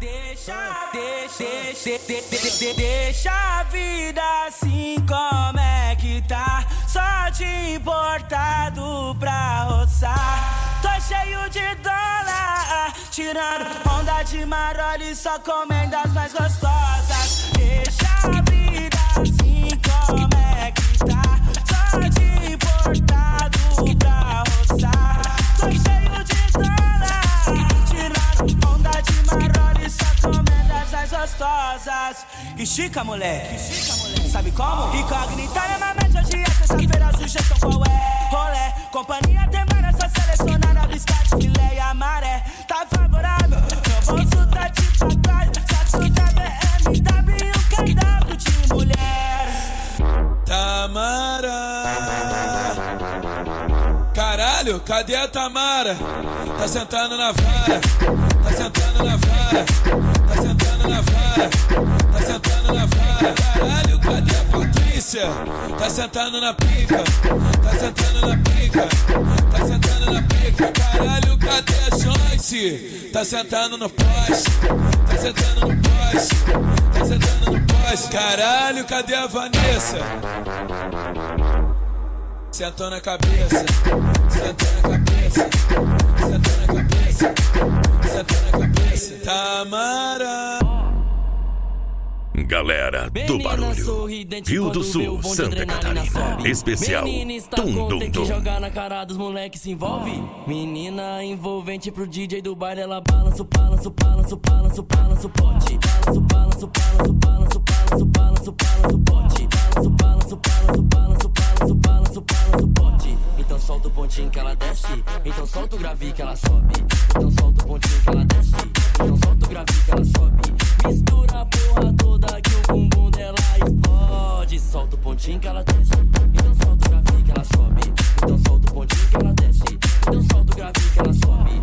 Deixa a vida assim como é que tá, só de importado pra roçar. Tô cheio de dólar, tirando onda de Maroli, só comendo as mais gostosas. Deixa a vida assim como é que tá, só de importado pra roçar. Tô cheio de dólar, tirando onda de Maroli, só comendo as mais gostosas. Estica, moleque, sabe como? Incógnita é uma mente, hoje é sexta-feira, sugestão qual é? Rolé, companhia tem várias, só selecionar a biscate, filé e a maré. Tá favorável, meu bolso tá de pra trás, saco da BMW, cardápio de mulher. Tamara, caralho, cadê a Tamara? Tá sentando na vara, tá sentando na vara, tá sentando na vara, tá sentando na vara. Caralho, cadê a Patrícia? Tá sentando na pica, tá sentando na pica, tá sentando na pica. Caralho, cadê a Joyce? Tá sentando no poste, tá sentando no poste, tá sentando no poste. Caralho, cadê a Vanessa? Sentou na cabeça, sentou na cabeça, sentou na cabeça, sentou na cabeça. Tamara. Galera do barulho, Rio do Sul, Santa Catarina, especial Tum Dum Dum. Jogar na cara dos moleques se envolve. Menina envolvente pro DJ do baile, ela balança o balanço, balanço, balanço, balanço, pote. Balanço, balanço, balanço, balanço, balanço, balanço, balanço, pote. Balanço, balanço, balanço, balanço, balanço, balanço, balanço, pote. Então solta o pontinho que ela desce, então solta o grave que ela sobe. Então solta o pontinho que ela desce, então solta o grave que ela sobe. Mistura a porra toda que o bumbum dela explode. Solta o pontinho que ela desce, então solta o grave que ela sobe. Então solta o pontinho que ela desce, então solta o grave que ela sobe.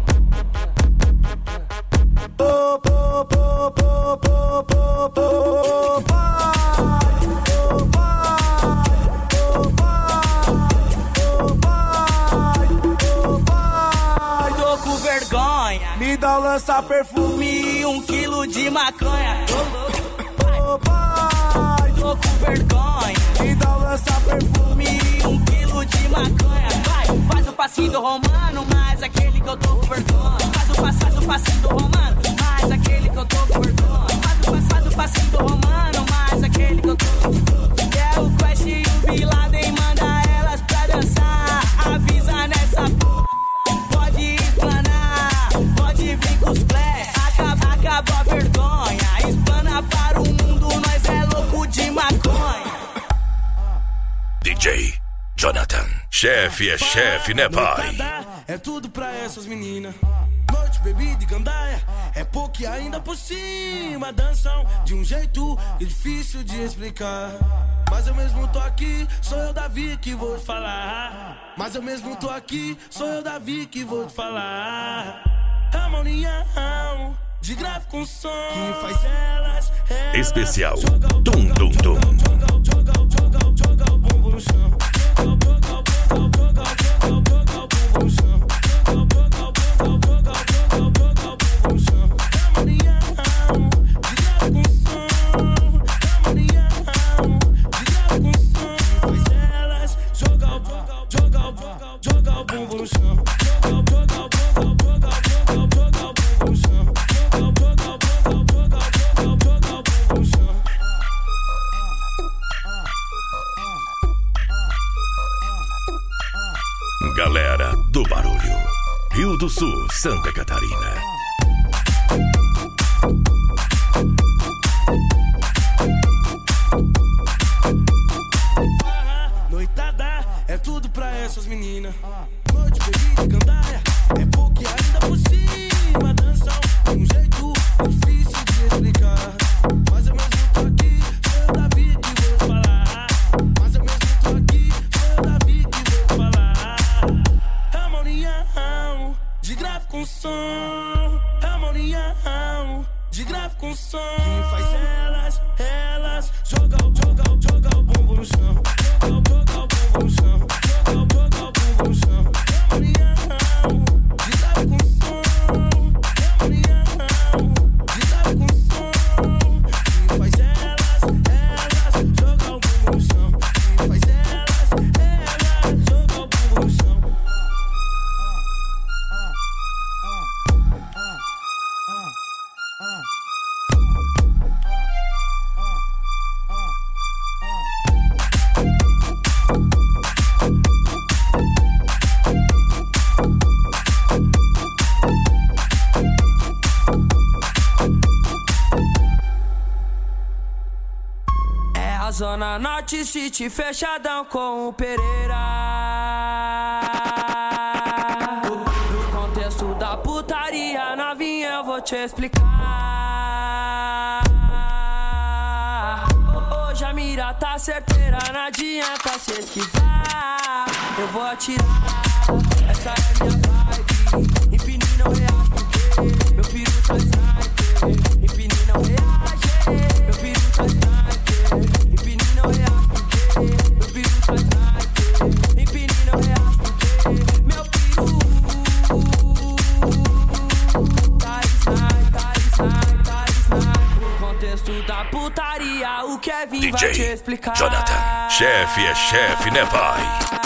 Tô com vergonha, me dá um lança-perfume e 1 quilo de maconha. Tô com vergonha, me dá um lança-perfume e 1 quilo de maconha. Vai, faz o passinho do romano, mas aquele que eu tô com vergonha. Faz o passinho do romano, mas aquele que eu tô com vergonha. Faz o passinho do romano, mas aquele que eu tô com vergonha. É o Quest e o Bin Laden, manda elas pra dançar. Avisa nessa porra, pode explanar, pode vir com os flash. Acabou a vergonha, explana para o mundo, nós é louco de maconha. DJ Jonathan, chefe é chefe, né pai? É tudo pra essas meninas. Noite, bebida e gandaia, é pouco e ainda por cima. Dançam de um jeito difícil de explicar. Mas eu mesmo tô aqui, sou eu, Davi, que vou te falar. Mas eu mesmo tô aqui, sou eu, Davi, que vou te falar. A uma união de grave com som que faz elas especial Tum Dum Dum. Joga o bumbum no chão. Galera do barulho, Rio do Sul, Santa Catarina. Noitada é tudo pra essas meninas. Noite, bebida e gandaia, é pouco e ainda por cima. Dançam de um jeito difícil de explicar. Mas eu mesmo tô aqui, sou eu, Davi, que vou falar. Mas eu mesmo tô aqui, sou eu, Davi, que vou falar. É uma união de grave com som. É uma união de grave com som que faz elas joga o bumbum no chão. Joga o bumbum no chão. Joga o bumbum no chão. É uma união de grave com som. É uma união Zona Norte City, fechadão com o Pereira. No contexto da putaria, novinha, eu vou te explicar. Hoje a mira tá certeira, não adianta se esquivar. Eu vou atirar, essa é minha vibe. Empine não reage porque meu piru tá sniper. Empine não reage, meu piru tá sniper. Empine não reage porque meu piru tá sniper. Empine não reage porque meu piru tá sniper, tá sniper. No contexto da putaria, o Kevin vai te explicar. Jonathan, chefe é chefe, né, pai?